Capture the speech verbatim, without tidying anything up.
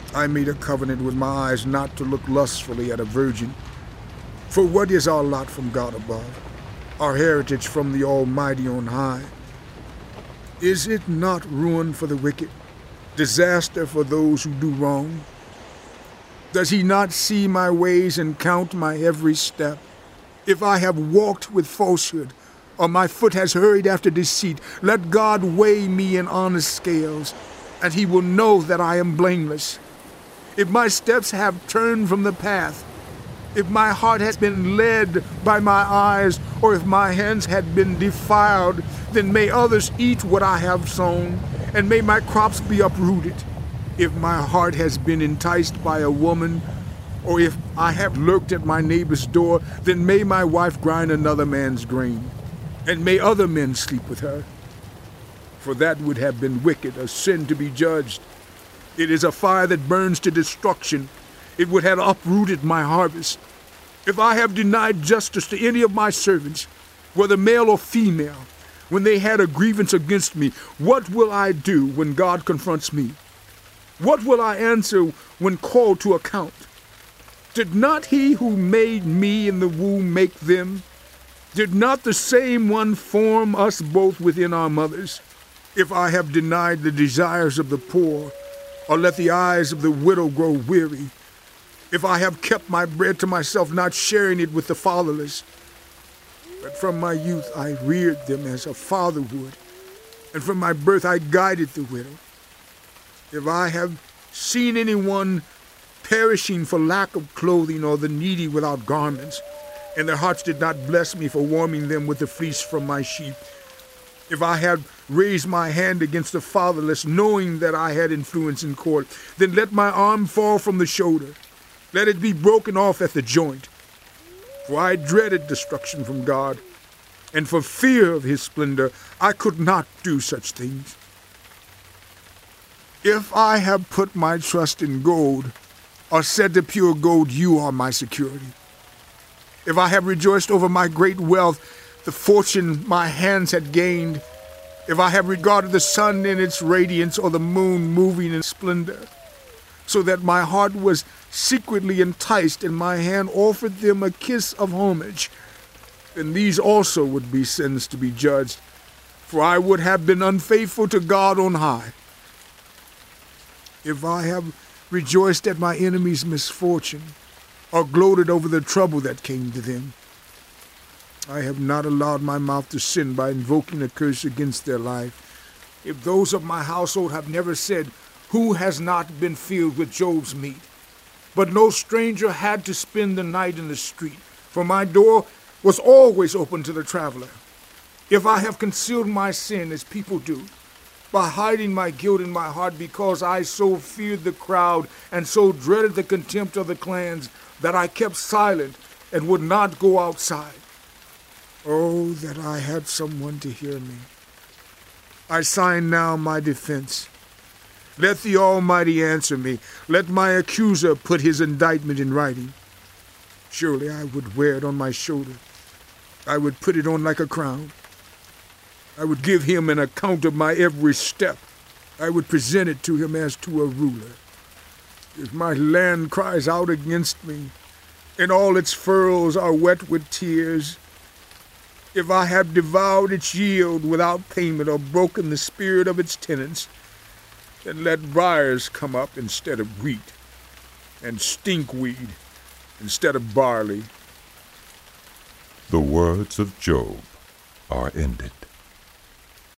I made a covenant with my eyes not to look lustfully at a virgin. For what is our lot from God above, our heritage from the Almighty on high? Is it not ruin for the wicked, disaster for those who do wrong? Does he not see my ways and count my every step? If I have walked with falsehood, or my foot has hurried after deceit, let God weigh me in honest scales, and he will know that I am blameless. If my steps have turned from the path, if my heart has been led by my eyes, or if my hands had been defiled, then may others eat what I have sown, and may my crops be uprooted. If my heart has been enticed by a woman, or if I have lurked at my neighbor's door, then may my wife grind another man's grain, and may other men sleep with her. For that would have been wicked, a sin to be judged. It is a fire that burns to destruction. It would have uprooted my harvest. If I have denied justice to any of my servants, whether male or female, when they had a grievance against me, what will I do when God confronts me? What will I answer when called to account? Did not he who made me in the womb make them? Did not the same one form us both within our mothers? If I have denied the desires of the poor, or let the eyes of the widow grow weary, if I have kept my bread to myself, not sharing it with the fatherless, but from my youth I reared them as a father would, and from my birth I guided the widow. If I have seen anyone perishing for lack of clothing, or the needy without garments, and their hearts did not bless me for warming them with the fleece from my sheep, if I had raised my hand against the fatherless, knowing that I had influence in court, then let my arm fall from the shoulder. Let it be broken off at the joint. For I dreaded destruction from God, and for fear of his splendor I could not do such things. If I have put my trust in gold, or said to pure gold, you are my security. If I have rejoiced over my great wealth, the fortune my hands had gained, if I have regarded the sun in its radiance, or the moon moving in splendor, so that my heart was secretly enticed, and my hand offered them a kiss of homage, then these also would be sins to be judged, for I would have been unfaithful to God on high. If I have rejoiced at my enemies' misfortune, or gloated over the trouble that came to them, I have not allowed my mouth to sin by invoking a curse against their life. If those of my household have never said, who has not been filled with Job's meat? But no stranger had to spend the night in the street, for my door was always open to the traveler. If I have concealed my sin as people do, by hiding my guilt in my heart, because I so feared the crowd and so dreaded the contempt of the clans, that I kept silent and would not go outside. Oh, that I had someone to hear me. I sign now my defense. Let the Almighty answer me. Let my accuser put his indictment in writing. Surely I would wear it on my shoulder. I would put it on like a crown. I would give him an account of my every step. I would present it to him as to a ruler. If my land cries out against me, and all its furrows are wet with tears, if I have devoured its yield without payment, or broken the spirit of its tenants, then let briars come up instead of wheat, and stinkweed instead of barley. The words of Job are ended.